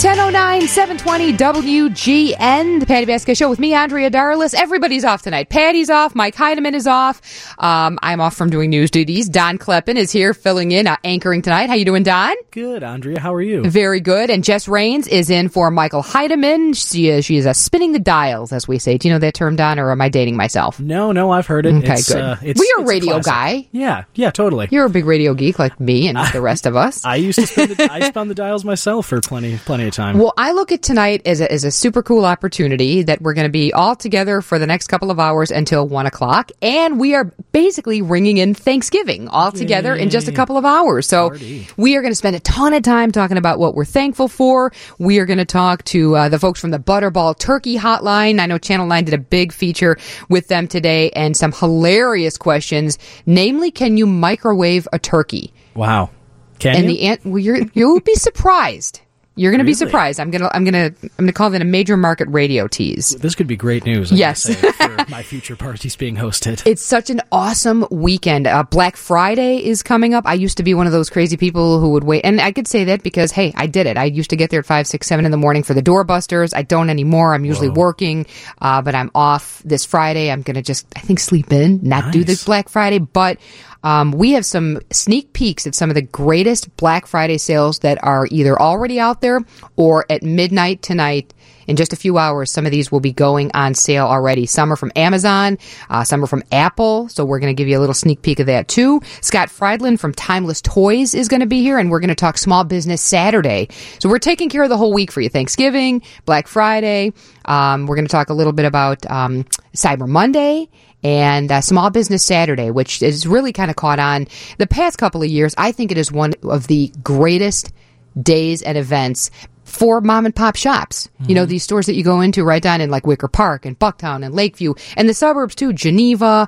10:09, 720 WGN, the Patty Basket Show with me, Andrea Darlis. Everybody's off tonight. Patty's off. Mike Heidemann is off. I'm off from doing news duties. Don Kleppen is here filling in, anchoring tonight. How you doing, Don? Good, Andrea. How are you? Very good. And Jess Raines is in for Michael Heidemann. She is spinning the dials, as we say. Do you know that term, Don, or am I dating myself? No, I've heard it. Okay, good. You're a radio guy. Yeah, totally. You're a big radio geek like me and the rest of us. I used to spun the dials myself for plenty of time. Well, I look at tonight as a super cool opportunity that we're going to be all together for the next couple of hours until 1 o'clock, and we are basically ringing in Thanksgiving all together in just a couple of hours. So Party. We are going to spend a ton of time talking about what we're thankful for. We are going to talk to the folks from the Butterball Turkey Hotline. I know Channel 9 did a big feature with them today, and some hilarious questions. Namely, can you microwave a turkey? Wow. Can you? You'll be surprised. You're going to be Really? surprised. I'm going to call that a major market radio tease. This could be great news. Yes. For my future parties being hosted. It's such an awesome weekend. Black Friday is coming up. I used to be one of those crazy people who would wait. And I could say that because, hey, I did it. I used to get there at 5, 6, 7 in the morning for the doorbusters. I don't anymore. I'm usually working, but I'm off this Friday. I'm going to just, I think, sleep in, not do this Black Friday. But we have some sneak peeks at some of the greatest Black Friday sales that are either already out there or at midnight tonight. In just a few hours, some of these will be going on sale already. Some are from Amazon, some are from Apple, so we're going to give you a little sneak peek of that too. Scott Friedland from Timeless Toys is going to be here, and we're going to talk Small Business Saturday. So we're taking care of the whole week for you. Thanksgiving, Black Friday. We're going to talk a little bit about Cyber Monday and Small Business Saturday, which is really kind of caught on the past couple of years. I think it is one of the greatest days and events for mom and pop shops. Mm-hmm. You know, these stores that you go into right down in like Wicker Park and Bucktown and Lakeview and the suburbs too. Geneva,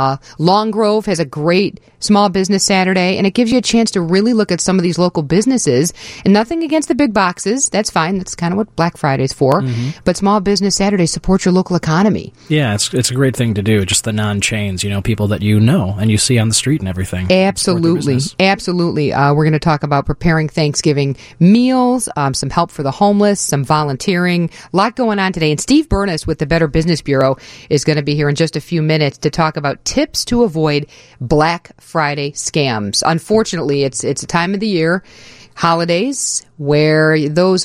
Long Grove has a great Small Business Saturday, and it gives you a chance to really look at some of these local businesses. And nothing against the big boxes. That's fine. That's kind of what Black Friday's for. Mm-hmm. But Small Business Saturday supports your local economy. Yeah, it's a great thing to do. Just the non-chains, people that you know and you see on the street and everything. Absolutely. Absolutely. We're going to talk about preparing Thanksgiving meals, some help for the homeless, some volunteering. A lot going on today. And Steve Burness with the Better Business Bureau is going to be here in just a few minutes to talk about tips to avoid Black Friday scams. Unfortunately, it's a time of the year, holidays, where there's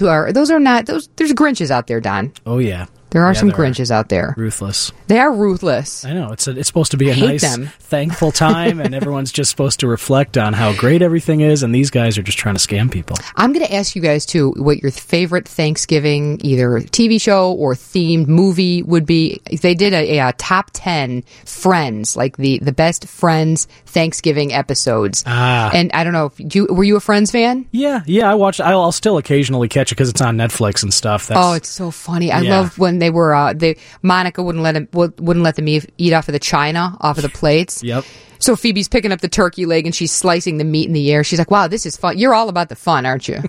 Grinches out there, Don. Oh, yeah. There are some Grinches out there. Ruthless. They are ruthless. I know. It's supposed to be a nice, thankful time, and everyone's just supposed to reflect on how great everything is, and these guys are just trying to scam people. I'm going to ask you guys, too, what your favorite Thanksgiving, either TV show or themed movie would be. They did a top 10 Friends, like the best Friends Thanksgiving episodes. And I don't know, were you a Friends fan? Yeah, I watched. I'll still occasionally catch it because it's on Netflix and stuff. It's so funny. I love when they were Monica wouldn't let them eat off of the china, off of the plates. Yep. So Phoebe's picking up the turkey leg and she's slicing the meat in the air. She's like, "Wow, this is fun. You're all about the fun, aren't you?"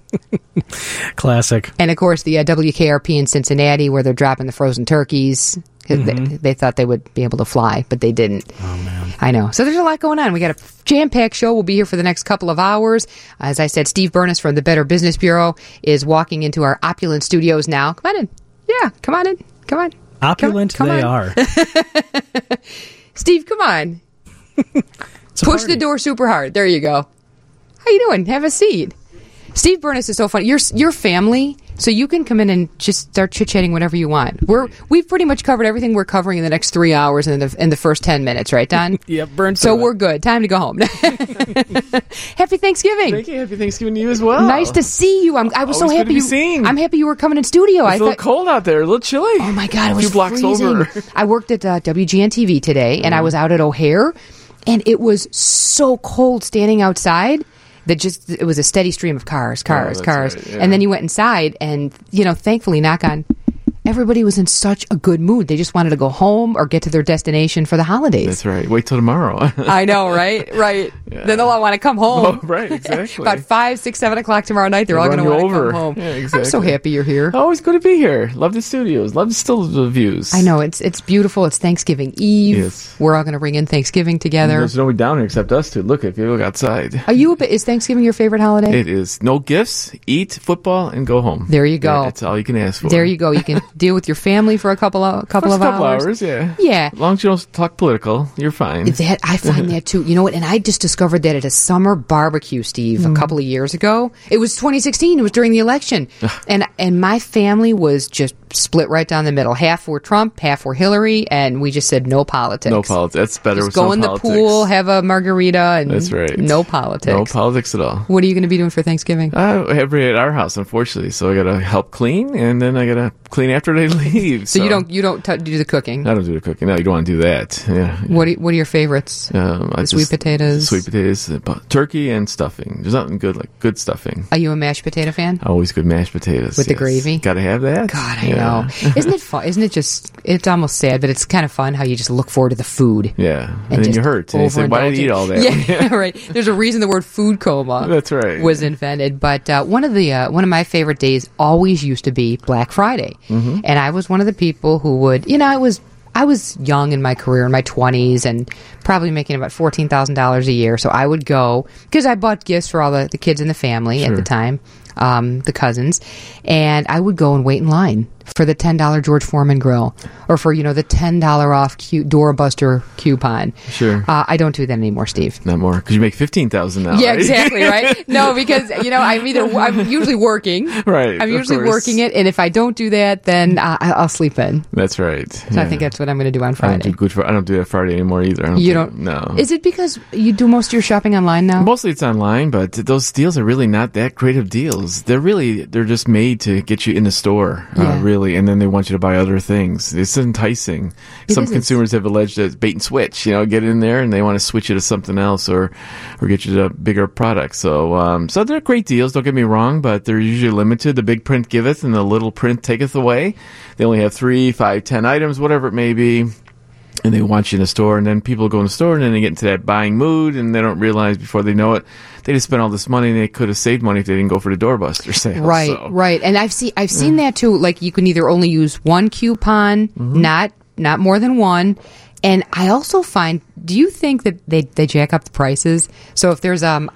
Classic. And of course, the WKRP in Cincinnati, where they're dropping the frozen turkeys. Mm-hmm. They thought they would be able to fly, but they didn't. Oh, man. I know. So there's a lot going on. We got a jam-packed show. We'll be here for the next couple of hours. As I said, Steve Burness from the Better Business Bureau is walking into our opulent studios now. Come on in. Yeah, come on in. Come on. Opulent come they on. are. Steve, come on. Push the door super hard. There you go. How you doing? Have a seat. Steve Burness is so funny. Your family, so you can come in and just start chit-chatting whenever you want. We've pretty much covered everything we're covering in the next 3 hours in the first 10 minutes, right, Don? Yep, burned. So we're good. Time to go home. Happy Thanksgiving. Thank you. Happy Thanksgiving to you as well. Nice to see you. I was so happy. I'm happy you were coming in studio. It's a little cold out there, a little chilly. Oh my God, it was a few blocks freezing. over. I worked at WGN TV today, and I was out at O'Hare, and it was so cold standing outside. It was a steady stream of cars. Right, yeah. And then you went inside and, thankfully, knock on, everybody was in such a good mood. They just wanted to go home or get to their destination for the holidays. That's right. Wait till tomorrow. I know, right? Right. Then they'll all want to come home. Oh, right, exactly. About 5, 6, 7 o'clock tomorrow night, they're all going to want to come home. Yeah, exactly. I'm so happy you're here. Always good to be here. Love the studios. Love the views. I know, it's beautiful. It's Thanksgiving Eve. Yes. We're all going to ring in Thanksgiving together. There's nobody down here except us two. Look, if you look outside. Is Thanksgiving your favorite holiday? It is. No gifts, eat football, and go home. There you go. Yeah, that's all you can ask for. There you go. You can deal with your family for a couple of hours. Yeah. Yeah. As long as you don't talk political, you're fine. I find that too. You know what? And I just discovered that at a summer barbecue, Steve, a couple of years ago. It was 2016. It was during the election. and my family was just split right down the middle. Half were Trump, half were Hillary, and we just said no politics. No politics. That's better just with go no in politics. the pool, have a margarita, and that's right. No politics. No politics at all. What are you going to be doing for Thanksgiving? Everybody at our house, unfortunately. So I got to help clean, and then I got to clean after they leave. So you don't do the cooking? I don't do the cooking. No, you don't want to do that. Yeah. What are your favorites? Sweet potatoes. Sweet potatoes, turkey, and stuffing. There's nothing good like good stuffing. Are you a mashed potato fan? Always good mashed potatoes with the gravy. Got to have that. God, I know. Isn't it fun? Isn't it just? It's almost sad, but it's kind of fun how you just look forward to the food. Yeah, and then you hurt. And you say, "Why did I eat all that?" Yeah, right. There's a reason the word food coma. That's right. Was invented. But one of my favorite days always used to be Black Friday, and I was one of the people who would, I was young in my career, in my 20s, and probably making about $14,000 a year. So I would go, because I bought gifts for all the kids in the family at the time, the cousins, and I would go and wait in line for the $10 George Foreman grill, or for, the $10 off doorbuster coupon. Sure. I don't do that anymore, Steve. Not more, because you make $15,000 now. Yeah, right? exactly, right? No, because, I'm usually working. Right. I'm usually working it, and if I don't do that, then I'll sleep in. That's right. So I think that's what I'm going to do on Friday. I don't do that Friday anymore either. No. Is it because you do most of your shopping online now? Mostly it's online, but those deals are really not that great of deals. They're just made to get you in the store, really, and then they want you to buy other things. It's enticing. Some consumers have alleged that it's bait and switch. Get in there and they want to switch you to something else or get you to a bigger product. So they're great deals. Don't get me wrong, but they're usually limited. The big print giveth and the little print taketh away. They only have 3, 5, 10 items, whatever it may be. And they want you in the store, and then people go in the store, and then they get into that buying mood, and they don't realize before they know it, they just spent all this money, and they could have saved money if they didn't go for the doorbuster sale. Right, so. Right. And I've seen that too. Like you can either only use one coupon, not more than one. And I also find, do you think that they jack up the prices? So if there's a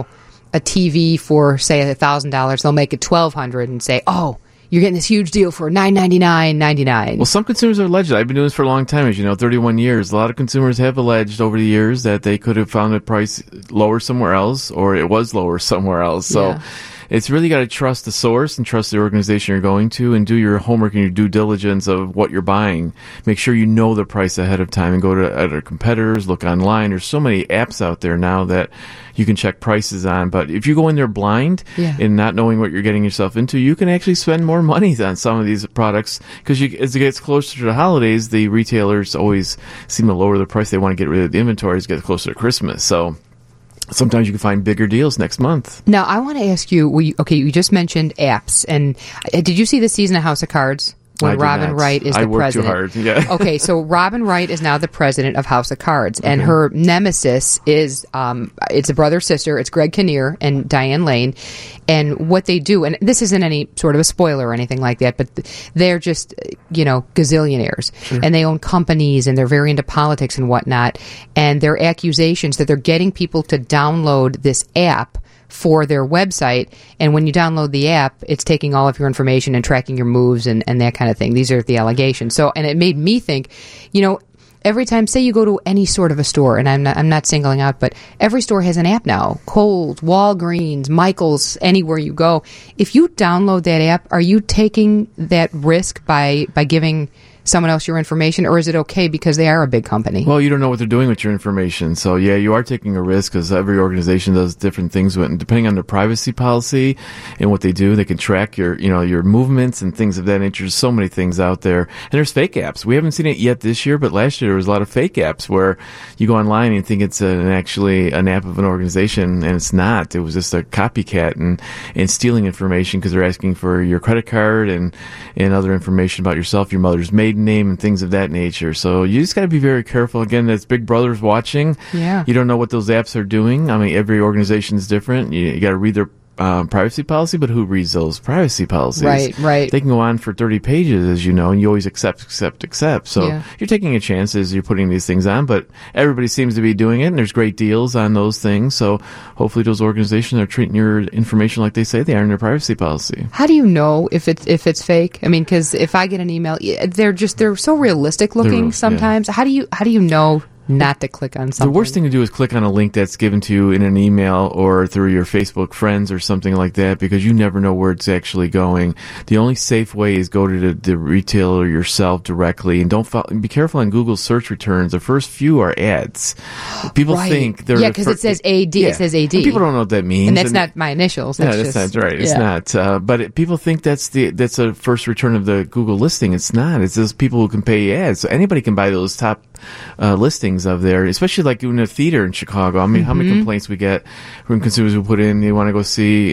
TV for say $1,000, they'll make it $1,200 and say, oh, you're getting this huge deal for $999.99. Well, some consumers are alleged. I've been doing this for a long time, as you know, 31 years. A lot of consumers have alleged over the years that they could have found the price lower somewhere else, or it was lower somewhere else. So it's really got to trust the source and trust the organization you're going to, and do your homework and your due diligence of what you're buying. Make sure you know the price ahead of time and go to other competitors, look online. There's so many apps out there now that you can check prices on. But if you go in there blind and not knowing what you're getting yourself into, you can actually spend more money on some of these products, because as it gets closer to the holidays, the retailers always seem to lower the price. They want to get rid of the inventory as it gets closer to Christmas. So sometimes you can find bigger deals next month. Now, I want to ask you, you just mentioned apps, and did you see the season of House of Cards? When Robin Wright is the president. I worked too hard, yeah. Okay, so Robin Wright is now the president of House of Cards, and her nemesis is, it's a brother-sister, it's Greg Kinnear and Diane Lane, and what they do, and this isn't any sort of a spoiler or anything like that, but they're just, gazillionaires, and they own companies, and they're very into politics and whatnot, and their accusations that they're getting people to download this app for their website, and when you download the app, it's taking all of your information and tracking your moves and that kind of thing. These are the allegations. So, and it made me think, every time, say you go to any sort of a store, and I'm not singling out, but every store has an app now. Kohl's, Walgreens, Michael's, anywhere you go. If you download that app, are you taking that risk by giving someone else your information, or is it okay because they are a big company? Well, you don't know what they're doing with your information. So, yeah, you are taking a risk, because every organization does different things with it. And depending on their privacy policy and what they do, they can track your movements and things of that nature. There's so many things out there. And there's fake apps. We haven't seen it yet this year, but last year there was a lot of fake apps where you go online and you think it's actually an app of an organization, and it's not. It was just a copycat and stealing information, because they're asking for your credit card and other information about yourself, your mother's maiden maiden name and things of that nature. So you just got to be very careful. Again, that's Big Brother's watching. Yeah. You don't know what those apps are doing. I mean, every organization is different. You got to read their privacy policy, but who reads those privacy policies? Right. They can go on for 30 pages, as you know, and you always accept. So you're taking a chance as you're putting these things on, but everybody seems to be doing it, and there's great deals on those things. So hopefully those organizations are treating your information like they say they are in their privacy policy. How do you know if it's fake? I mean, because if I get an email, they're so realistic looking sometimes. Yeah. How do you know not to click on something? The worst thing to do is click on a link that's given to you in an email or through your Facebook friends or something like that, because you never know where it's actually going. The only safe way is go to the retailer yourself directly, and be careful on Google search returns. The first few are ads. People think they're because it says AD. Yeah. It says AD. And people don't know what that means, and that's not my initials. That's that's right. It's not. But people think that's a first return of the Google listing. It's not. It's those people who can pay ads. So anybody can buy those top listings of there, especially like in a theater in Chicago. I mean, how many complaints we get from consumers who put in, they want to go see,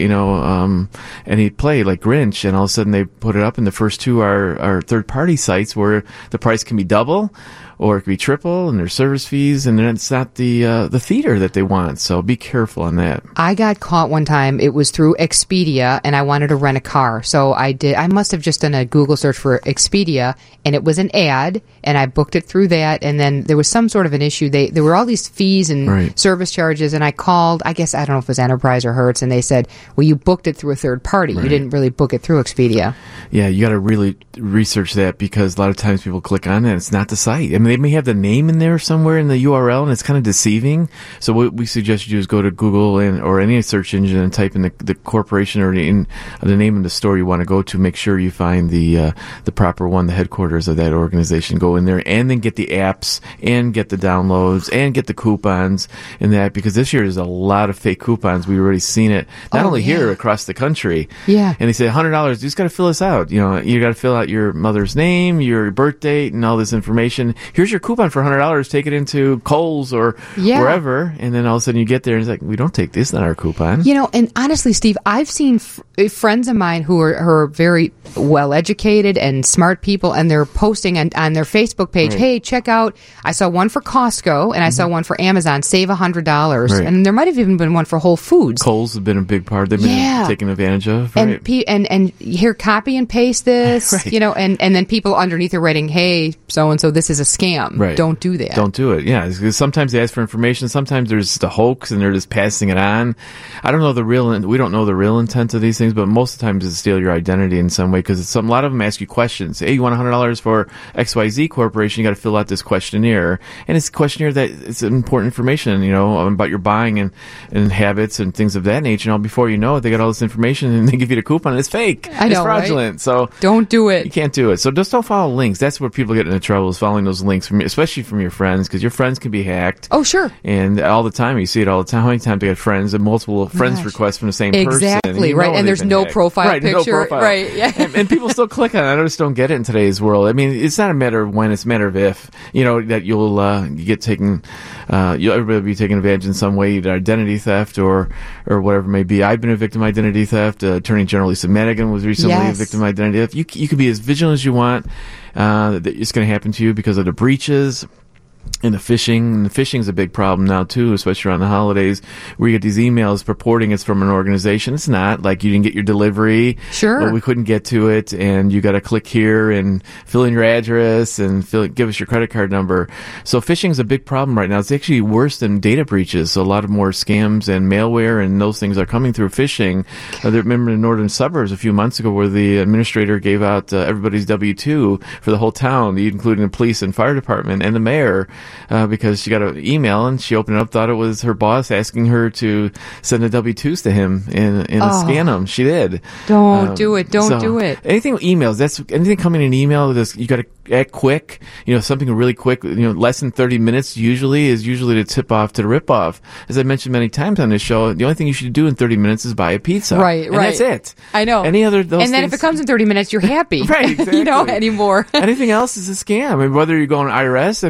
any play like Grinch, and all of a sudden they put it up, and the first two are third-party sites where the price can be double or it could be triple, and there's service fees, and then it's not the theater that they want. So be careful on that. I got caught one time. It was through Expedia, and I wanted to rent a car. So I must have just done a Google search for Expedia, and it was an ad, and I booked it through that, and then there was some sort of an issue. There were all these fees and service charges, and I called, I guess, I don't know if it was Enterprise or Hertz, and they said, well, you booked it through a third party. You didn't really book it through Expedia. Yeah, you got to really research that, because a lot of times people click on it, and it's not the site. I mean, they may have the name in there somewhere in the URL, and it's kind of deceiving. So what we suggest you do is go to Google or any search engine and type in the corporation or the name of the store you want to go to. Make sure you find the proper one, the headquarters of that organization. Go in there and then get the apps and get the downloads and get the coupons and that, because this year there's a lot of fake coupons. We've already seen it, not only here, across the country. Yeah. And they say $100, you just got to fill this out. You got to fill out your mother's name, your birth date, and all this information. Here's your coupon for $100. Take it into Kohl's or wherever, and then all of a sudden you get there and it's like, we don't take this on our coupon. And honestly, Steve, I've seen friends of mine who are very well educated and smart people, and they're posting on their Facebook page, hey, check out, I saw one for Costco and I saw one for Amazon, save $100, and there might have even been one for Whole Foods. Kohl's have been a big part. They've been taken advantage of. Right? And here, copy and paste this, and then people underneath are writing, hey, so-and-so, this is a scam. Right. Don't do that. Don't do it. Yeah, because sometimes they ask for information. Sometimes there's just a hoax and they're just passing it on. I don't know we don't know the real intent of these things, but most of the time it's to steal your identity in some way, because a lot of them ask you questions. Hey, you want $100 for XYZ Corporation? You got to fill out this questionnaire, and it's a questionnaire that it's important information, about your buying and habits and things of that nature. Before you know it, they got all this information and they give you the coupon. And it's fake. I know, it's fraudulent. Right? So don't do it. You can't do it. So just don't follow links. That's where people get into trouble, is following those links, especially from your friends, because your friends can be hacked. Oh, sure. And all the time, you see it all the time. How many times they get friends and multiple friends requests from the same person? Exactly, right. And there's no profile picture. No profile. Right, yeah. And people still click on it. I just don't get it in today's world. I mean, it's not a matter of when, it's a matter of if, that you'll get taken, everybody will be taken advantage in some way, either identity theft or whatever it may be. I've been a victim of identity theft. Attorney General Lisa Madigan was recently a victim of identity theft. You can be as vigilant as you want. That it's going to happen to you because of the breaches. And the phishing is a big problem now too, especially around the holidays, where you get these emails purporting it's from an organization. It's not. Like, you didn't get your delivery. Sure. But we couldn't get to it, and you got to click here and fill in your address and give us your credit card number. So phishing is a big problem right now. It's actually worse than data breaches. So a lot of more scams and malware and those things are coming through phishing. I remember in the northern suburbs a few months ago where the administrator gave out everybody's W-2 for the whole town, including the police and fire department and the mayor. Because she got an email and she opened it up, thought it was her boss asking her to send the W-2s to him and scan them. She did. Don't do it. Don't do it. Anything with emails, anything coming in an email, you got to act quick. Something really quick, less than 30 minutes usually the tip off to the rip off. As I mentioned many times on this show, the only thing you should do in 30 minutes is buy a pizza. Right. And that's it. I know. Any other those And then things, if it comes in 30 minutes, you're happy. Right, exactly. Anymore. Anything else is a scam. I mean, whether you're going to IRS, I remember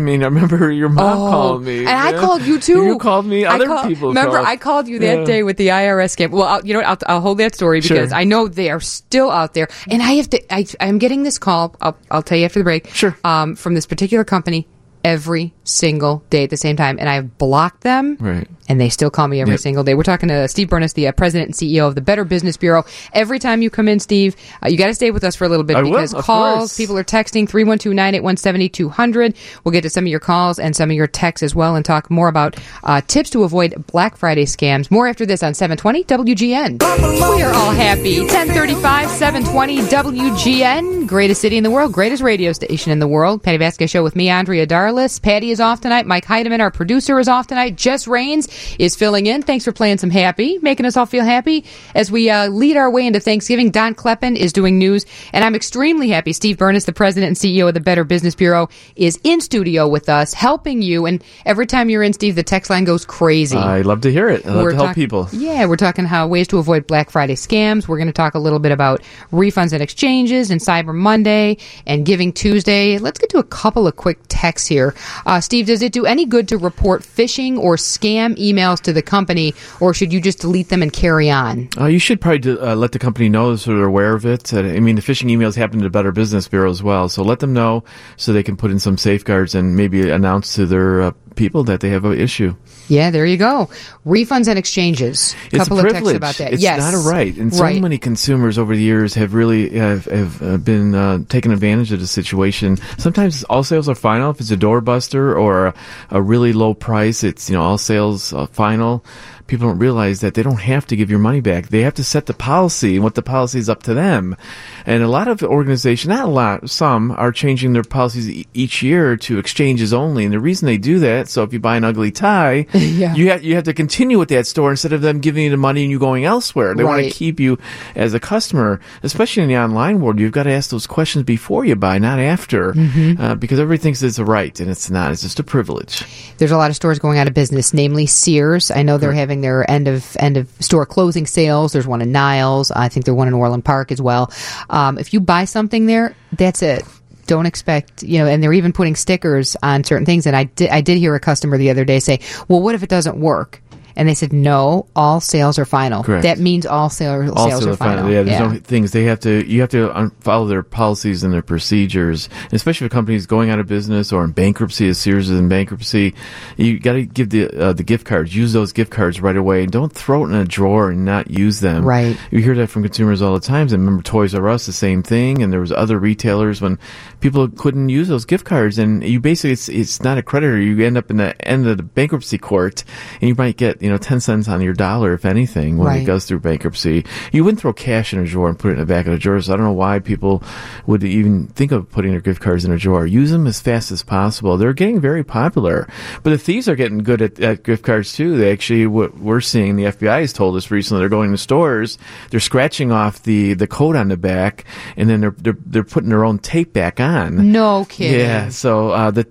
remember your mom called me. And I called you too. You called me. People remember, called. I called you that day with the IRS scam. Well, you know what? I'll hold that story because I know they are still out there. And I'm getting this call. I'll tell you after the break. Sure. From this particular company every single day at the same time. And I've blocked them. Right. And they still call me every single day. We're talking to Steve Burness, the president and CEO of the Better Business Bureau. Every time you come in, Steve, you got to stay with us for a little bit because calls, people are texting 312-981-7200. We'll get to some of your calls and some of your texts as well and talk more about tips to avoid Black Friday scams. More after this on 720 WGN. We are all happy. 1035, 720 WGN. Greatest city in the world, greatest radio station in the world. Patty Vasquez Show with me, Andrea Darlis. Patty is off tonight. Mike Heidemann, our producer, is off tonight. Jess Raines is filling in. Thanks for playing some happy, making us all feel happy as we lead our way into Thanksgiving. Don Kleppen is doing news, and I'm extremely happy. Steve Burness, the president and CEO of the Better Business Bureau, is in studio with us, helping you. And every time you're in, Steve, the text line goes crazy. I love to hear it. I love to help people. Yeah, we're talking how ways to avoid Black Friday scams. We're going to talk a little bit about refunds and exchanges and Cyber Monday and Giving Tuesday. Let's get to a couple of quick texts here. Steve, does it do any good to report phishing or scam emails to the company, or should you just delete them and carry on? You should probably let the company know so they're aware of it. I mean, the phishing emails happen to the Better Business Bureau as well, so let them know so they can put in some safeguards and maybe announce to their people that they have an issue. Yeah, there you go. Refunds and exchanges. It's couple a privilege. Of texts about that. It's yes. not a right. And so many consumers over the years have really have been taking advantage of the situation. Sometimes all sales are final. If it's a doorbuster or a really low price, it's all sales final. People don't realize that they don't have to give your money back. They have to set the policy, and what the policy is up to them. And a lot of organizations, not a lot, some are changing their policies each year to exchanges only. And the reason they do that, so if you buy an ugly tie, you have to continue with that store instead of them giving you the money and you going elsewhere. They want to keep you as a customer, especially in the online world. You've got to ask those questions before you buy, not after, because everybody thinks it's a right, and it's not. It's just a privilege. There's a lot of stores going out of business, namely Sears. I know they're having their end of store closing sales. There's one in Niles. I think there's one in Orland Park as well. If you buy something there, that's it. Don't expect, and they're even putting stickers on certain things. And I did hear a customer the other day say, well, what if it doesn't work? And they said, no, all sales are final. Correct. That means all sales are final. Yeah, there's no things. You have to follow their policies and their procedures, and especially if a company is going out of business or in bankruptcy, as Sears is in bankruptcy. You got to give the gift cards. Use those gift cards right away, and don't throw it in a drawer and not use them. Right. You hear that from consumers all the time. And remember Toys R Us, the same thing, and there was other retailers when people couldn't use those gift cards, and you basically it's not a creditor. You end up in the end of the bankruptcy court, and you might get 10 cents on your dollar, if anything, when it goes through bankruptcy. You wouldn't throw cash in a drawer and put it in the back of the drawer, so I don't know why people would even think of putting their gift cards in a drawer. Use them as fast as possible. They're getting very popular. But the thieves are getting good at gift cards, too. They actually, what we're seeing, the FBI has told us recently, they're going to stores, they're scratching off the code on the back, and then they're putting their own tape back on. No kidding. Yeah, so the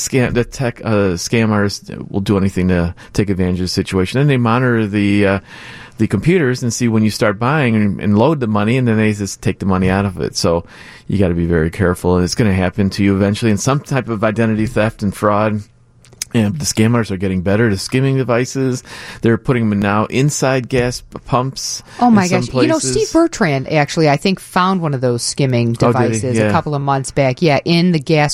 tech scammers will do anything to take advantage of the situation. Then they monitor the computers and see when you start buying and load the money, and then they just take the money out of it. So you got to be very careful, and it's going to happen to you eventually in some type of identity theft and fraud. And the scammers are getting better. The skimming devices, they're putting them now inside gas pumps. Oh my gosh. Places. Steve Bertrand actually, I think, found one of those skimming devices a couple of months back. Yeah, in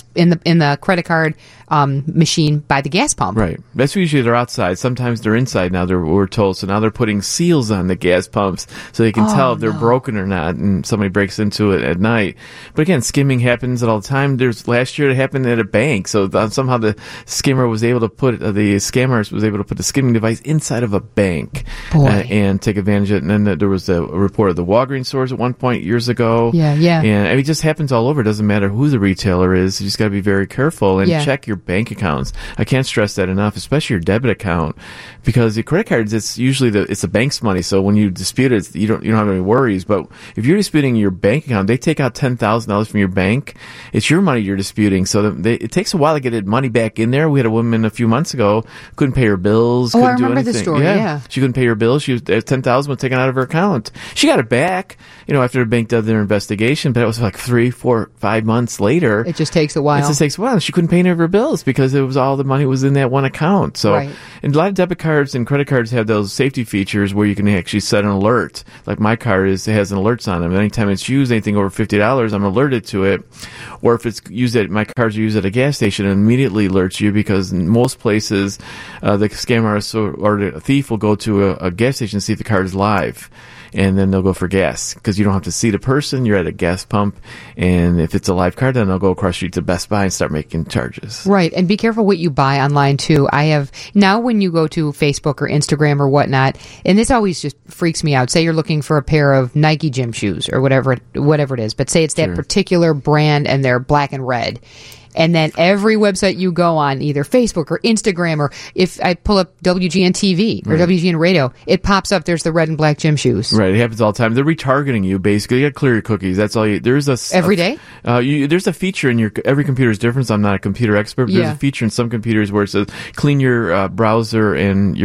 the credit card machine by the gas pump. Right. That's usually they're outside. Sometimes they're inside now, we're told. So now they're putting seals on the gas pumps so they can tell if they're broken or not, and somebody breaks into it at night. But again, skimming happens all the time. Last year it happened at a bank. So somehow the scammer was able to put the skimming device inside of a bank and take advantage of it. And then there was a report of the Walgreens stores at one point years ago. Yeah. And it just happens all over. It doesn't matter who the retailer is. You just got to be very careful and check your bank accounts. I can't stress that enough, especially your debit account, because the credit cards, it's usually it's the bank's money. So when you dispute it, you don't have any worries. But if you're disputing your bank account, they take out $10,000 from your bank. It's your money you're disputing. So it takes a while to get money back in there. We had a woman woman a few months ago couldn't pay her bills. I remember the story. Yeah, she couldn't pay her bills. She was $10,000 was taken out of her account. She got it back, after the bank did their investigation, but it was like 3, 4, 5 months later. It just takes a while. It just takes a while. She couldn't pay any of her bills because it was all the money was in that one account. So, and a lot of debit cards and credit cards have those safety features where you can actually set an alert. Like my card has an alerts on them. Anytime it's used, anything over $50, I'm alerted to it. Or if it's used my cards are used at a gas station, it immediately alerts you, because in most places, the scam artist or the thief will go to a gas station to see if the card is live. And then they'll go for gas, because you don't have to see the person. You're at a gas pump, and if it's a live card, then they'll go across the street to Best Buy and start making charges. Right, and be careful what you buy online too. Now when you go to Facebook or Instagram or whatnot, and this always just freaks me out. Say you're looking for a pair of Nike gym shoes or whatever it is, but say it's that particular brand and they're black and red. And then every website you go on, either Facebook or Instagram, or if I pull up WGN TV or WGN Radio, it pops up, there's the red and black gym shoes. Right, it happens all the time. They're retargeting you, basically. You got to clear your cookies. That's all every day? There's a feature in every computer is different, so I'm not a computer expert, but there's a feature in some computers where it says clean your browser and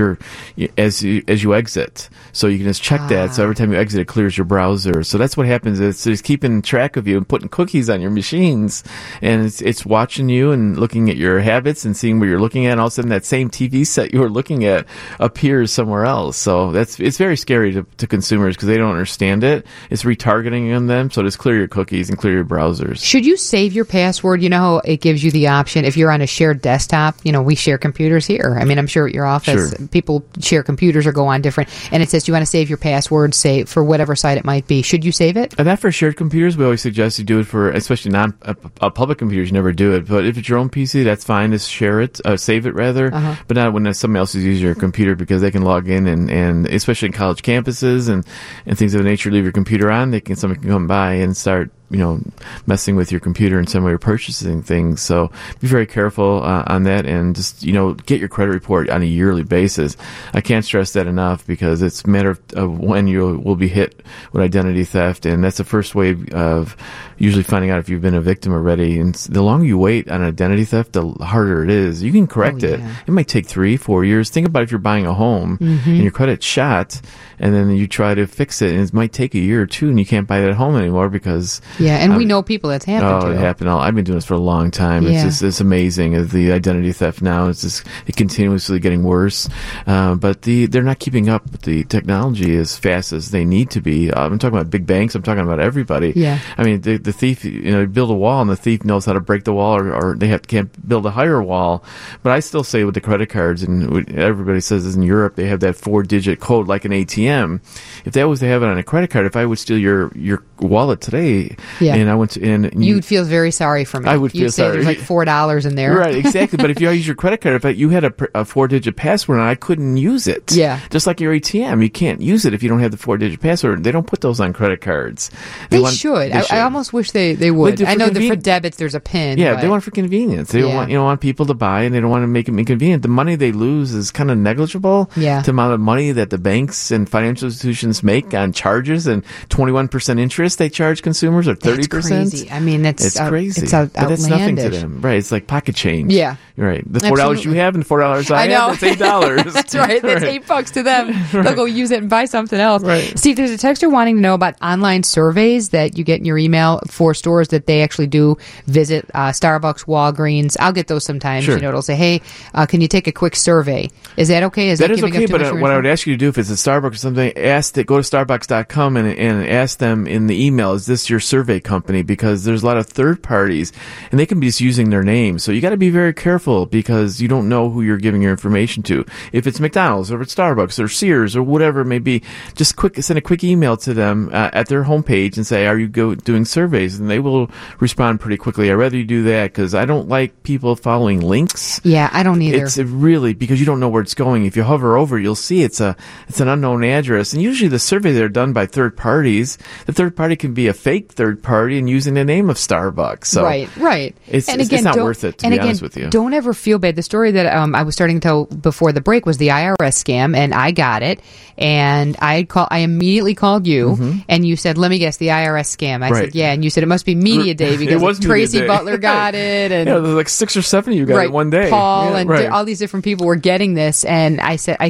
as you exit. So you can just check that, so every time you exit, it clears your browser. So that's what happens. It's keeping track of you and putting cookies on your machines, and it's watching you and looking at your habits and seeing what you're looking at, and all of a sudden that same TV set you were looking at appears somewhere else. So it's very scary to consumers, because they don't understand it. It's retargeting on them, so just clear your cookies and clear your browsers. Should you save your password? You know how it gives you the option if you're on a shared desktop? We share computers here. I mean, I'm sure at your office people share computers or go on different, and it says you want to save your password, save for whatever site it might be. Should you save it? And that for shared computers, we always suggest you do it for, especially public computers, you never do it. But if it's your own PC, that's fine. Just share it, save it rather, but not when somebody else is using your computer, because they can log in and especially in college campuses and things of the nature, leave your computer on. Somebody can come by and start messing with your computer and some way you're purchasing things. So be very careful on that, and just, get your credit report on a yearly basis. I can't stress that enough, because it's a matter of when you will be hit with identity theft, and that's the first way of usually finding out if you've been a victim already. And the longer you wait on identity theft, the harder it is. You can correct it. It might take 3-4 years. Think about if you're buying a home and your credit's shot, and then you try to fix it, and it might take a year or two, and you can't buy that home anymore because... Yeah, and we know people that's happened to. It happened. I've been doing this for a long time. Yeah. It's amazing. The identity theft now, it continuously getting worse. But they're not keeping up with the technology as fast as they need to be. I'm talking about big banks. I'm talking about everybody. Yeah. I mean, the thief, build a wall, and the thief knows how to break the wall, or they can't build a higher wall. But I still say with the credit cards, and everybody says this in Europe, they have that 4-digit code like an ATM. If that was to have it on a credit card, if I would steal your wallet today, and I went to, and you'd feel very sorry for me. I would feel sorry. There's like $4 in there, right? Exactly. But if you use your credit card, if you had a 4-digit password and I couldn't use it, just like your ATM, you can't use it if you don't have the 4-digit password. They don't put those on credit cards. They should. I almost wish they would. I know that for debits there's a PIN. Yeah, they want it for convenience. They don't want people to buy, and they don't want to make it inconvenient. The money they lose is kind of negligible. Yeah. The amount of money that the banks and financial institutions make on charges, and 21% interest they charge consumers, or 30%. That's crazy. I mean, it's crazy. It's outlandish. But that's nothing to them, right? It's like pocket change. Yeah. Right. The $4 you have and $4 I have, that's $8. That's right. That's $8 to them. Right. They'll go use it and buy something else. Right. Steve, there's a texter wanting to know about online surveys that you get in your email for stores that they actually do visit, Starbucks, Walgreens. I'll get those sometimes. Sure. It'll say, hey, can you take a quick survey? Is that okay? That is okay, but what I would ask you to do, if it's a Starbucks or something, go to starbucks.com and ask them in the email, is this your survey company? Because there's a lot of third parties, and they can be just using their name. So you got to be very careful, because you don't know who you're giving your information to. If it's McDonald's or if it's Starbucks or Sears or whatever it may be, just send a quick email to them at their homepage and say, are you doing surveys? And they will respond pretty quickly. I'd rather you do that, because I don't like people following links. Yeah, I don't either. It's really, because you don't know where it's going. If you hover over, you'll see it's an unknown address. And usually the surveys are done by third parties. The third party can be a fake third third party and using the name of Starbucks. So right. It's not worth it, to be honest with you. Don't ever feel bad. The story that I was starting to tell before the break was the IRS scam, and I got it. And I immediately called you, and you said, "Let me guess, the IRS scam." I said, "Yeah," and you said it must be Media Day because Tracy Butler got it, and there was like 6 or 7 of you got it one day. Paul and all these different people were getting this, and I said,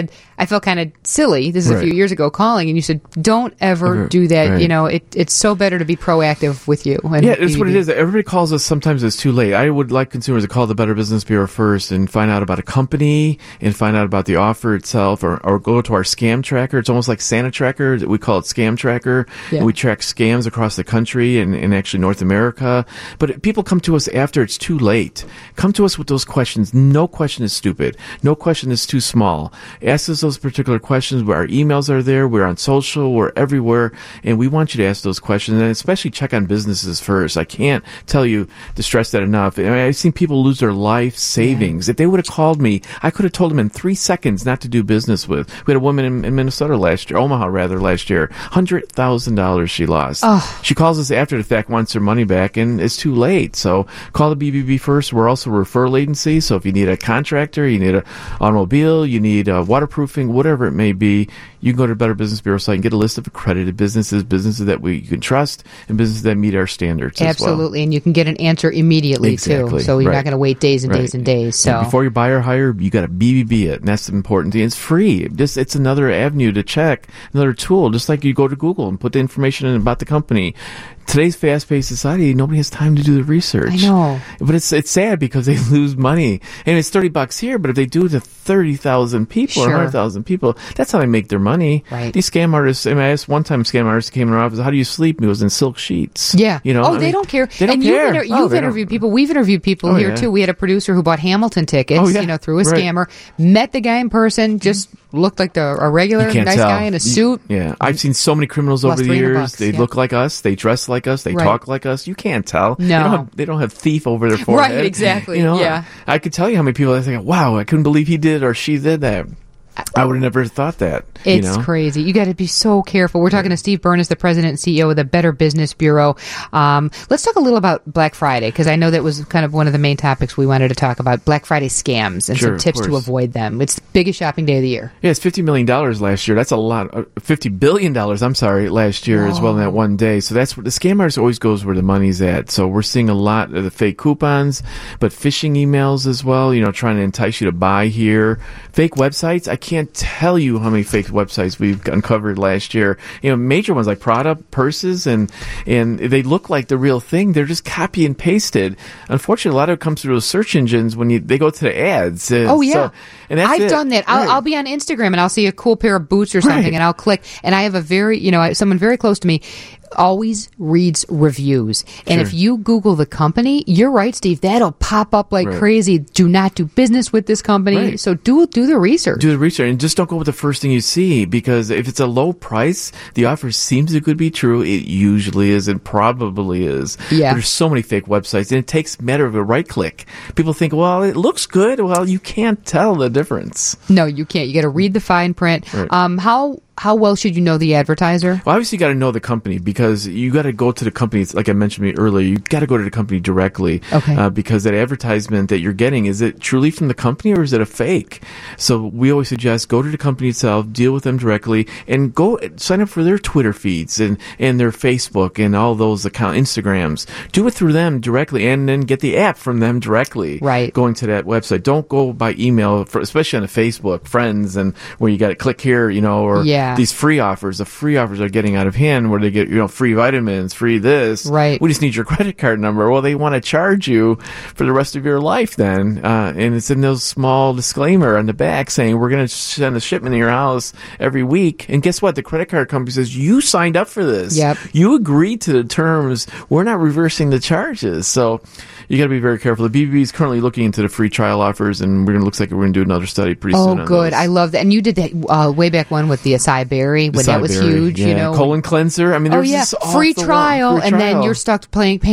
I felt kind of silly. This is a few years ago calling, and you said, "Don't ever do that." Right. You know, it's so better to be proactive with you. And it's what it is. Everybody calls us. Sometimes it's too late. I would like consumers to call the Better Business Bureau first and find out about a company and find out about the offer itself, or go to our scam tracker. It's almost like Santa Tracker. We call it Scam Tracker. Yeah. We track scams across the country and actually North America. But people come to us after it's too late. Come to us with those questions. No question is stupid. No question is too small. Ask us those particular questions. Our emails are there. We're on social. We're everywhere. And we want you to ask those questions, and especially check on businesses first. I can't tell you to stress that enough. I mean, I've seen people lose their life savings. If they would have called me, I could have told them in 3 seconds not to do business with. We had a woman in Minnesota Omaha last year, $100,000 she lost. She calls us after the fact, wants her money back, and it's too late. So call the BBB first. We're also a referral agency, so if you need a contractor, you need an automobile, you need waterproofing, whatever it may be, you can go to the Better Business Bureau site and get a list of accredited businesses that you can trust, and businesses that meet our standards. Absolutely, and you can get an answer immediately too. So you're not going to wait days and days and days. So and before you buy or hire, you got to BBB it, and that's the important thing. It's free. It's another avenue to check, another tool, just like you go to Google and put the information in about the company. Today's fast-paced society, nobody has time to do the research. I know. But it's sad because they lose money. And it's $30 here, but if they do it to 30,000 people or 100,000 people, that's how they make their money. Right. These scam artists, I asked one time scam artist came in our office, how do you sleep? And he was in silk sheets. Yeah. You know, they don't care. They don't care. You've interviewed people. We've interviewed people here too. We had a producer who bought Hamilton tickets, through a scammer, met the guy in person, just looked like a regular nice guy in a suit. Yeah. I've seen so many criminals over the years. They look like us. They dress like us. They talk like us. You can't tell. No. They don't have thief over their forehead. Right, exactly. You know, yeah. I could tell you how many people I think, wow, I couldn't believe he did or she did that. I would have never thought that. It's crazy. You got to be so careful. We're talking to Steve Byrnes, the president and CEO of the Better Business Bureau. Let's talk a little about Black Friday, because I know that was kind of one of the main topics we wanted to talk about, Black Friday scams and some tips to avoid them. It's the biggest shopping day of the year. Yeah, it's $50 million last year. That's a lot. $50 billion, last year as well in that one day. So that's where the scam artist always goes where the money's at. So we're seeing a lot of the fake coupons, but phishing emails as well, trying to entice you to buy here. Fake websites. I can't tell you how many fake websites we've uncovered last year. Major ones like Prada purses, and they look like the real thing. They're just copy and pasted. Unfortunately, a lot of it comes through those search engines when they go to the ads. I've done that. I'll be on Instagram and I'll see a cool pair of boots or something, and I'll click. And I have a someone very close to me always reads reviews. And if you Google the company, you're right, Steve, that'll pop up like crazy. Do not do business with this company. Right. So do the research. Do the research, and just don't go with the first thing you see, because if it's a low price, the offer seems too good to be true. It usually is, and probably is. Yeah. There's so many fake websites, and it takes a matter of a right click. People think, well, it looks good. Well, you can't tell the difference. No, you can't. You got to read the fine print. Right. How well should you know the advertiser? Well, obviously, you got to know the company, because you got to go to the company. Like I mentioned earlier, you got to go to the company directly. Okay. Because that advertisement that you're getting, is it truly from the company or is it a fake? So we always suggest go to the company itself, deal with them directly, and go sign up for their Twitter feeds and their Facebook and all those Instagrams. Do it through them directly, and then get the app from them directly. Right. Going to that website. Don't go by email, especially on the Facebook friends, and where you got to click here, or these free offers. The free offers are getting out of hand, where they get, free vitamins, free this. Right. We just need your credit card number. Well, they want to charge you for the rest of your life then. And it's in those small disclaimer on the back saying, we're going to send a shipment to your house every week. And guess what? The credit card company says, you signed up for this. Yep. You agreed to the terms. We're not reversing the charges. So you got to be very careful. The BBB is currently looking into the free trial offers, and looks like we're going to do another study pretty soon. Oh, good. I love that. And you did that way back when with the acai berry, when that was huge. Colon cleanser. I mean, there's this free trial, and then you're stuck paying like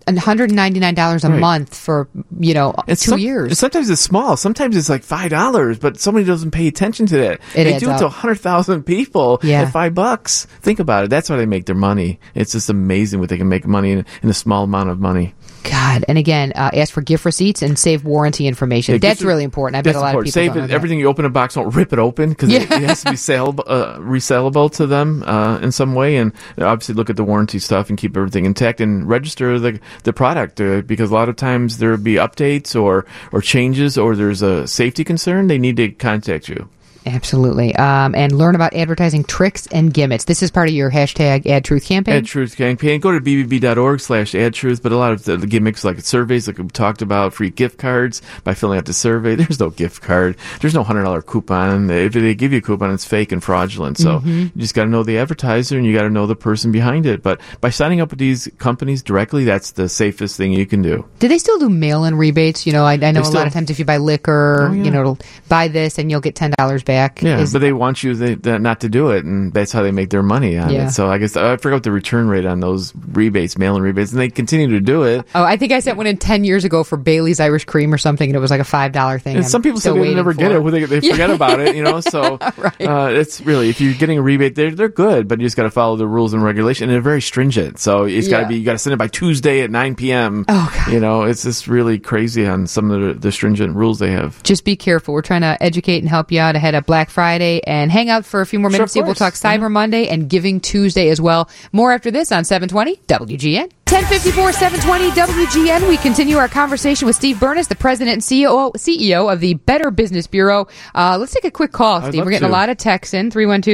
$199 a month for, 2 years. Sometimes it's small. Sometimes it's like $5, but somebody doesn't pay attention to that. They do it to 100,000 people at $5. Think about it. That's how they make their money. It's just amazing what they can make money in a small amount of money. God. And again, ask for gift receipts and save warranty information. That's really important. I bet a lot of people save don't know everything. You open a box, don't rip it open, because it has to be resellable to them in some way. And obviously look at the warranty stuff and keep everything intact and register the product because a lot of times there will be updates or changes or there's a safety concern. They need to contact you. Absolutely. And learn about advertising tricks and gimmicks. This is part of your hashtag AdTruth campaign? AdTruth campaign. Go to bbb.org/AdTruth. But a lot of the gimmicks like surveys, like we talked about, free gift cards by filling out the survey. There's no gift card. There's no $100 coupon. If they give you a coupon, it's fake and fraudulent. So you just got to know the advertiser and you got to know the person behind it. But by signing up with these companies directly, that's the safest thing you can do. Do they still do mail-in rebates? I know a lot of times if you buy liquor, it'll buy this and you'll get $10 back. Yeah, but they want you not to do it, and that's how they make their money on it. So I guess I forgot the return rate on those rebates, mail-in rebates, and they continue to do it. Oh, I think I sent one in 10 years ago for Bailey's Irish Cream or something, and it was like a $5 thing. And some people say they never get it. They forget about it, So it's really, if you're getting a rebate, they're good, but you just got to follow the rules and regulation, and they're very stringent. So it's got to be, you got to send it by Tuesday at 9 p.m. Oh, God. It's just really crazy on some of the stringent rules they have. Just be careful. We're trying to educate and help you out ahead of Black Friday, and hang out for a few more minutes. We'll talk Cyber Monday and Giving Tuesday as well. More after this on 720 WGN. 1054 720 WGN. We continue our conversation with Steve Burness, the president and CEO of the Better Business Bureau. Let's take a quick call, Steve. We're getting a lot of texts in.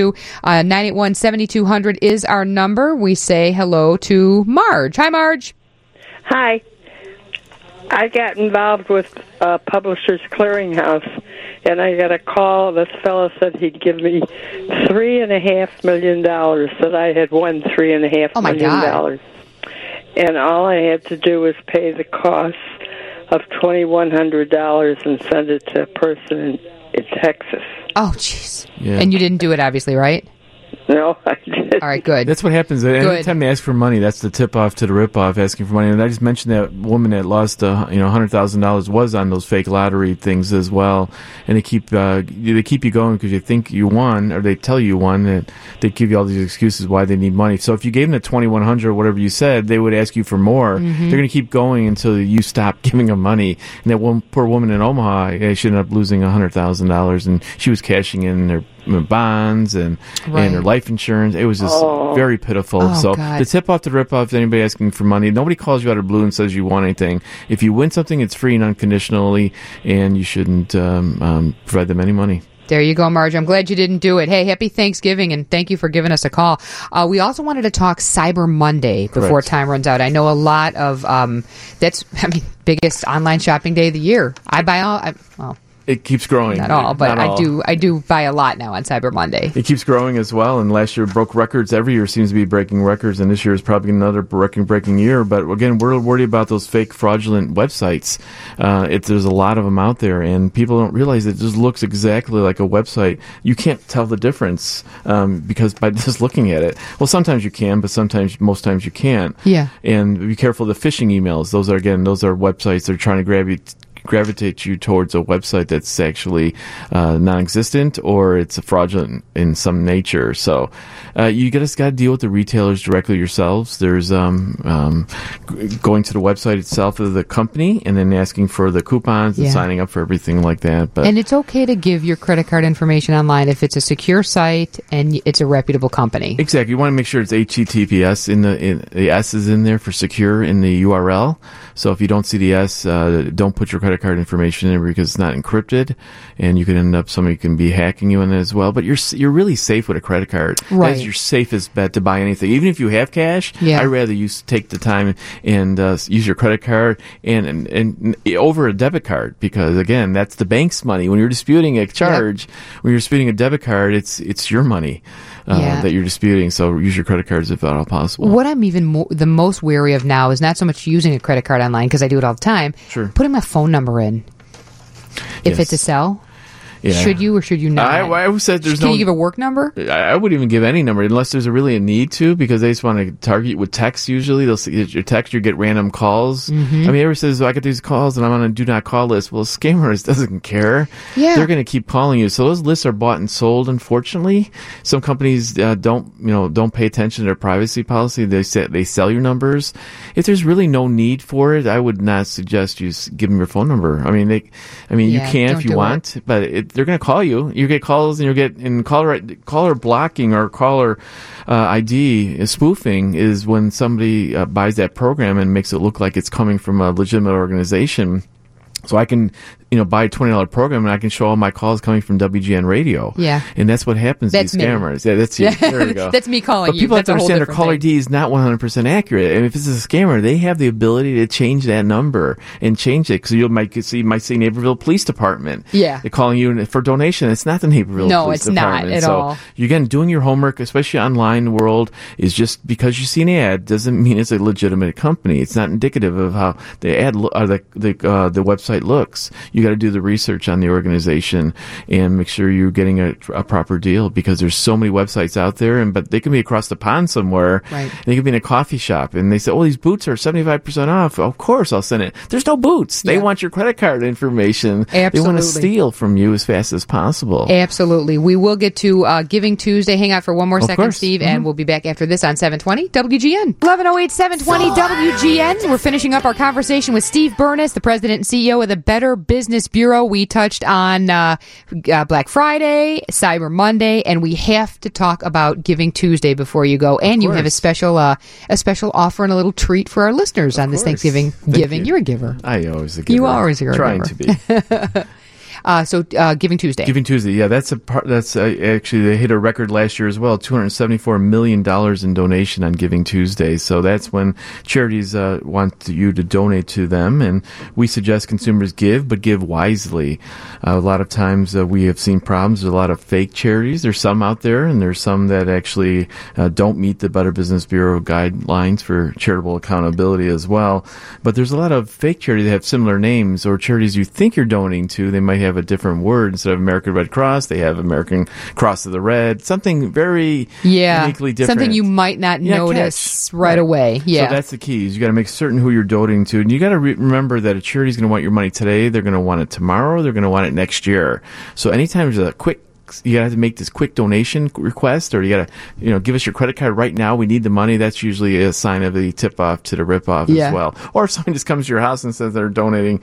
312-981-7200 is our number. We say hello to Marge. Hi, Marge. Hi. I got involved with Publishers Clearinghouse, and I got a call. This fellow said he'd give me $3.5 million, that I had won $3.5 million. And all I had to do was pay the cost of $2,100 and send it to a person in Texas. Oh, jeez. Yeah. And you didn't do it, obviously, right? No, I didn't. All right, good. That's what happens. Anytime they ask for money, that's the tip-off to the rip-off, asking for money. And I just mentioned that woman that lost $100,000 was on those fake lottery things as well. And they keep you going because you think you won, or they tell you won, and they give you all these excuses why they need money. So if you gave them the $2,100 or whatever you said, they would ask you for more. Mm-hmm. They're going to keep going until you stop giving them money. And that one poor woman in Omaha, she ended up losing $100,000, and she was cashing in their bonds and their life insurance. It was just very pitiful. The tip off to rip off anybody asking for money. Nobody calls you out of the blue and says you want anything. If you win something, it's free and unconditionally, and you shouldn't provide them any money. There you go, Marge. I'm glad you didn't do it. Hey, happy Thanksgiving, and thank you for giving us a call. We also wanted to talk Cyber Monday before time runs out. I know a lot of biggest online shopping day of the year. I buy it keeps growing. Not all, but I do buy a lot now on Cyber Monday. It keeps growing as well, and last year broke records. Every year seems to be breaking records, and this year is probably another breaking year. But again, we're worried about those fake fraudulent websites. There's a lot of them out there, and people don't realize it just looks exactly like a website. You can't tell the difference because by just looking at it. Well, sometimes you can, but most times you can't. Yeah. And be careful of the phishing emails. Those are websites that are trying to gravitate you towards a website that's actually non-existent, or it's fraudulent in some nature. So you just got to deal with the retailers directly yourselves. There's going to the website itself of the company and then asking for the coupons and signing up for everything like that. And it's okay to give your credit card information online if it's a secure site and it's a reputable company. Exactly. You want to make sure it's HTTPS. The S is in there for secure in the URL. So if you don't see the S, don't put your credit card information in because it's not encrypted, and you can end up somebody can be hacking you in it as well. But you're really safe with a credit card. Right. That's your safest bet to buy anything. Even if you have cash, I'd rather you take the time and use your credit card and over a debit card, because again, that's the bank's money. When you're disputing a charge, when you're disputing a debit card, it's your money. That you're disputing, so use your credit cards if at all possible. What I'm even the most wary of now is not so much using a credit card online, because I do it all the time. Sure. Putting my phone number in. If it's a cell. Yeah. Should you or should you not? I said there's Can you give a work number? I wouldn't even give any number unless there's really a need to, because they just want to target you with text. Usually they'll see your text, you get random calls. Mm-hmm. I mean, everyone says, I get these calls and I'm on a do not call list. Well, scammers doesn't care. Yeah. They're going to keep calling you. So those lists are bought and sold, unfortunately. Some companies don't pay attention to their privacy policy. They sell your numbers. If there's really no need for it, I would not suggest you give them your phone number. I mean, you can if you want, but they're going to call you. You get calls, and caller blocking or caller ID spoofing is when somebody buys that program and makes it look like it's coming from a legitimate organization. So I can, buy a $20 program and I can show all my calls coming from WGN Radio. Yeah. And that's what happens to these scammers. Yeah, that's you. There you go. That's me calling you. But people have to understand their caller ID is not 100% accurate. And if it's a scammer, they have the ability to change that number and change it. So you might see Naperville Police Department. Yeah. They're calling you for donation. It's not the Naperville Police Department. No, it's not at all. So again, doing your homework, especially online world, is just because you see an ad doesn't mean it's a legitimate company. It's not indicative of how the ad the website looks. You got to do the research on the organization and make sure you're getting a proper deal, because there's so many websites out there, but they can be across the pond somewhere. Right. They could be in a coffee shop and they say, "Oh, these boots are 75% off." Of course, I'll send it. There's no boots. They want your credit card information. Absolutely. They want to steal from you as fast as possible. Absolutely. We will get to Giving Tuesday. Hang out for one more second, Steve, and we'll be back after this on 720 WGN. 1108 720 WGN. We're finishing up our conversation with Steve Burness, the president and CEO of the Better Business Bureau. We touched on Black Friday, Cyber Monday, and we have to talk about Giving Tuesday before you go. And you have a special offer and a little treat for our listeners on this Thanksgiving giving. You're a giver. I always a giver. You always are a trying giver. to be. So Giving Tuesday. Giving Tuesday, yeah, that's actually they hit a record last year as well. $274 million in donation on Giving Tuesday. So that's when charities want you to donate to them, and we suggest consumers give, but give wisely. A lot of times we have seen problems. There's a lot of fake charities. There's some out there, and there's some that actually don't meet the Better Business Bureau guidelines for charitable accountability as well. But there's a lot of fake charities that have similar names, or charities you think you're donating to. They might have a different word. Instead of American Red Cross, they have American Cross of the Red. Something very uniquely different. Something you might not notice right away. Yeah. So that's the key. Is you got to make certain who you're donating to, and you got to remember that a charity is going to want your money today. They're going to want it tomorrow. They're going to want it next year. So anytime there's a quick, you got to make this quick donation request, or you got to, give us your credit card right now. We need the money. That's usually a sign of the tip off to the rip off as well. Or if someone just comes to your house and says they're donating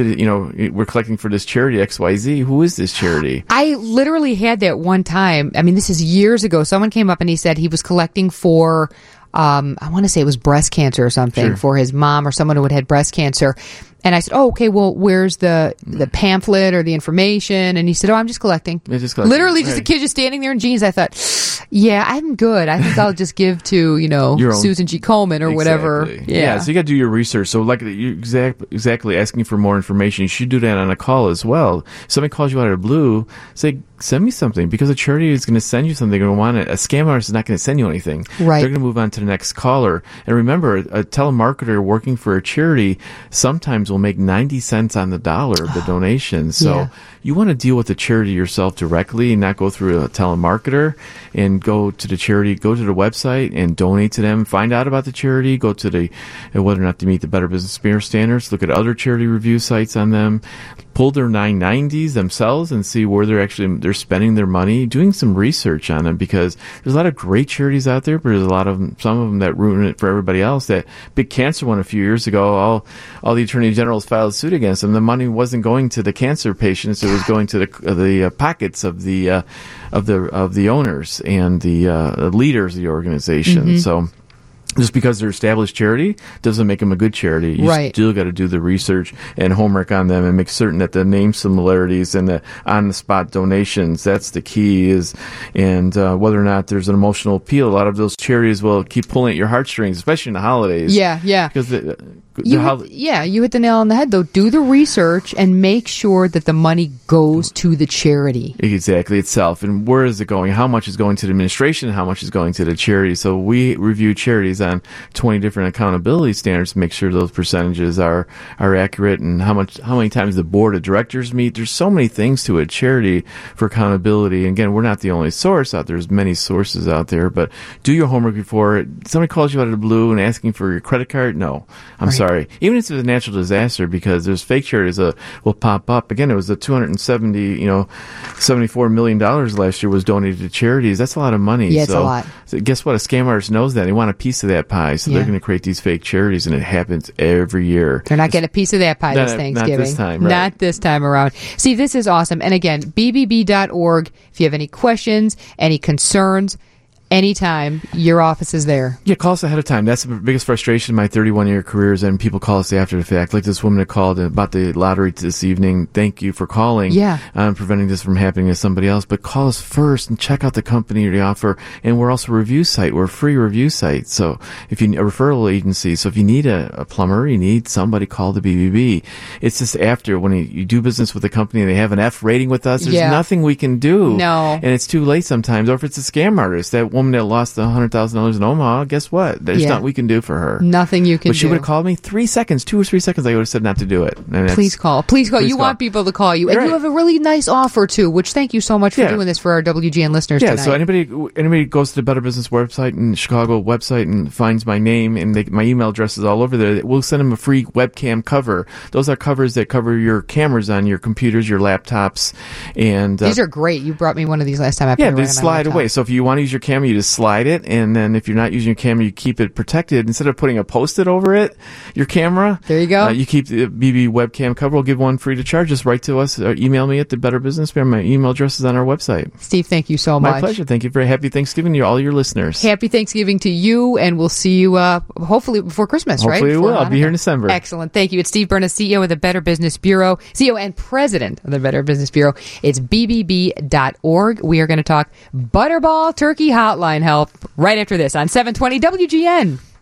to, we're collecting for this charity XYZ. Who is this charity? I literally had that one time. I mean, this is years ago. Someone came up and he said he was collecting for, I want to say it was breast cancer or something for his mom or someone who had breast cancer. And I said, "Oh, okay. Well, where's the pamphlet or the information?" And he said, "Oh, I'm just collecting." Literally, just a kid just standing there in jeans. I thought, "Yeah, I'm good. I think I'll just give to Susan G. Komen or whatever." Yeah. So you got to do your research. So like you exactly asking for more information. You should do that on a call as well. If somebody calls you out of the blue, say, "Send me something," because a charity is going to send you something. They're going to want it. A scam artist is not going to send you anything. Right. They're going to move on to the next caller. And remember, a telemarketer working for a charity sometimes will make 90 cents on the dollar of the donation. So you want to deal with the charity yourself directly and not go through a telemarketer, and go to the charity, go to the website and donate to them. Find out about the charity, go to the whether or not they meet the Better Business Bureau standards, look at other charity review sites on them, pull their 990s themselves and see where they're spending their money, doing some research on them, because there's a lot of great charities out there, but there's some of them that ruin it for everybody else. That big cancer one a few years ago, all the attorney generals filed suit against them. The money wasn't going to the cancer patients; it was going to the pockets of the owners and the leaders of the organization. So just because they're established charity doesn't make them a good charity. You still got to do the research and homework on them and make certain that the name similarities and the on-the-spot donations, that's the key, and whether or not there's an emotional appeal. A lot of those charities will keep pulling at your heartstrings, especially in the holidays. Yeah. Because you hit the nail on the head, though. Do the research and make sure that the money goes to the charity. Exactly, itself. And where is it going? How much is going to the administration? How much is going to the charity? So we review charities on 20 different accountability standards to make sure those percentages are accurate, and how many times the board of directors meet. There's so many things to a charity for accountability. And again, we're not the only source out there. There's many sources out there, but do your homework before somebody calls you out of the blue and asking for your credit card. No, I'm sorry. Even if it's a natural disaster, because there's fake charities that will pop up. Again, it was the $74 million last year was donated to charities. That's a lot of money. Yeah, it's a lot. So guess what? A scam artist knows that. They want a piece of that pie, so they're going to create these fake charities, and it happens every year. They're not getting a piece of that pie this Thanksgiving. Not this time, right? Not this time around. See, this is awesome. And again, bbb.org. If you have any questions, any concerns, anytime, your office is there. Yeah, call us ahead of time. That's the biggest frustration in my 31-year career is when people call us after the fact. Like this woman that called about the lottery this evening. Thank you for calling. Yeah. Preventing this from happening to somebody else. But call us first and check out the company or the offer. And we're also a review site. We're a free review site. So if you need a referral agency, so if you need a plumber, you need somebody, call the BBB. It's just after when you do business with a company and they have an F rating with us, there's nothing we can do. No. And it's too late sometimes. Or if it's a scam artist, that woman that lost $100,000 in Omaha, guess what? There's nothing we can do for her. Nothing you can do. But she would have called me 2 or 3 seconds, I would have said not to do it. Please call. You want people to call you. And you have a really nice offer, too, which thank you so much for doing this for our WGN listeners tonight. So anybody goes to the Better Business website and Chicago website and finds my name and my email address is all over there, we'll send them a free webcam cover. Those are covers that cover your cameras on your computers, your laptops. And these are great. You brought me one of these last time. They slide away. So if you want to use your camera, you just slide it. And then if you're not using your camera, you keep it protected. Instead of putting a Post-it over it, your camera. There you go. You keep the BB webcam cover. We'll give one free to charge. Just write to us or email me at the Better Business Bureau. My email address is on our website. Steve, thank you so much. My pleasure. Thank you. Very happy Thanksgiving to all your listeners. Happy Thanksgiving to you, and we'll see you hopefully before Christmas, hopefully right? Hopefully we will. I'll be here in December. Excellent. Thank you. It's Steve Berna, CEO of the Better Business Bureau, CEO and President of the Better Business Bureau. It's bbb.org. We are going to talk Butterball Turkey Hotline help right after this on 720 WGN.